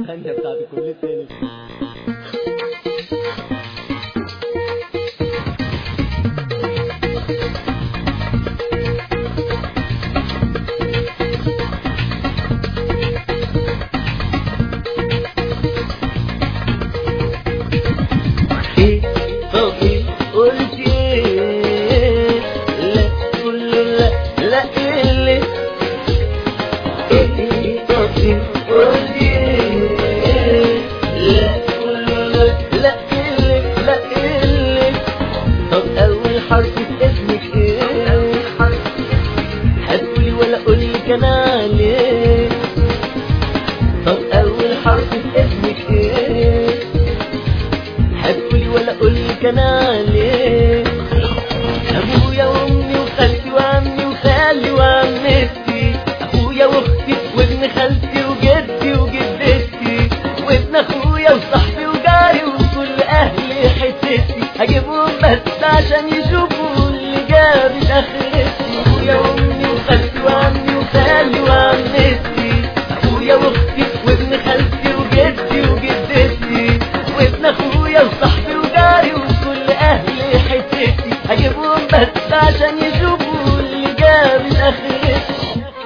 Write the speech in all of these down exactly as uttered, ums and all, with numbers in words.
الثانية بتاعت كل تاني. ايه طبي قلت ايه؟ لا كله لا لا اللي ايه طبي قلت ايه؟ لا كله لا لا اللي لا اللي. طب اول حرف في اسمك ايه؟ هتقولي ولا اقولك انا ليه؟ طب اول حرف في اسمك ايه؟ هتقولي ولا اقولك انا ليه؟ ابويا وامي وخالتي وعمي وخالي وعمتي، اخويا واختي وابن خالتي وجدي وجدتي وابن اخويا وصاحبي وجاري وكل اهل حتتي، هجيبهم بس عشان يشوفوا اللي جابت اخرتي. ابويا وامي وخالتي وعمي وخالي وعمتي، اخويا واختي وابن خالتي وجدي وجدتي وابن اخويا وصاحبي وجاري وكل اهل حتتي، هجيبهم بس عشان يشوفوا اللي جابت اخرتي.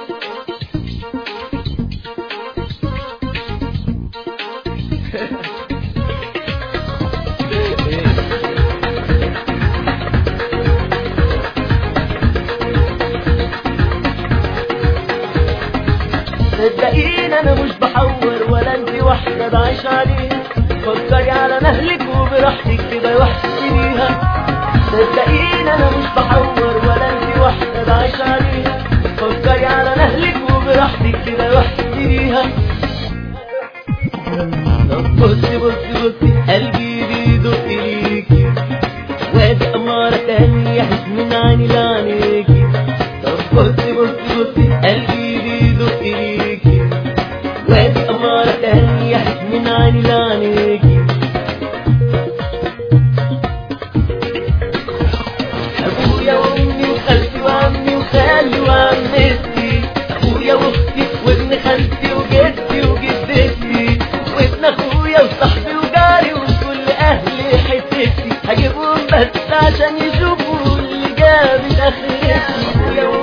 صدقيني انا مش بحور ولا انت واحده بعيش عليها، فكري على مهلك وبراحتك كده واحسبيها. صدقيني انا مش بحور ولا انت واحده بعيش عليها، فكري على مهلك وبراحتك كده واحسبيها. طب بصي بصي بصي قلبي بيدق ليكي، وادي اماره تانية من عيني لعينيكي. طب بصي بصي بصي قلبي بيدق ليكي، وادي اماره تانية من عيني لعينيكي. ابويا وامي وخالتي وعمي وخالي وعمتي، اخويا واختي وابن خالتي وجدي وجدتي وابن اخويا وصاحبي وجاري وكل اهل حتتي، هجيبهم بس عشان يشوفوا اللي جابت اخرتي.